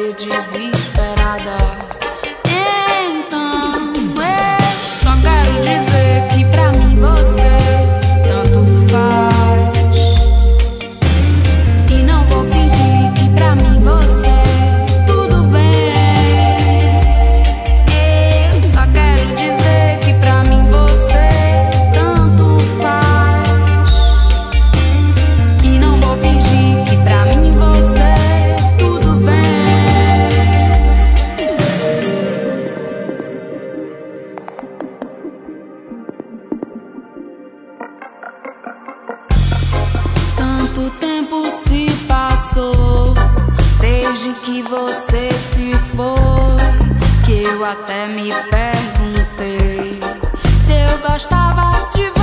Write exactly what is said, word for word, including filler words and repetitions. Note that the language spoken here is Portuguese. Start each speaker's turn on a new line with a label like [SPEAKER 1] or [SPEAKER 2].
[SPEAKER 1] você desesperada. Então eu só quero dizer que pra mim você tanto faz. E não vou fingir que pra mim você tudo bem. Eu só quero dizer que pra mim você tanto faz. E não vou fingir que pra mim você tudo bem. Tanto tempo se passou desde que você se foi, que eu até me perguntei se eu gostava de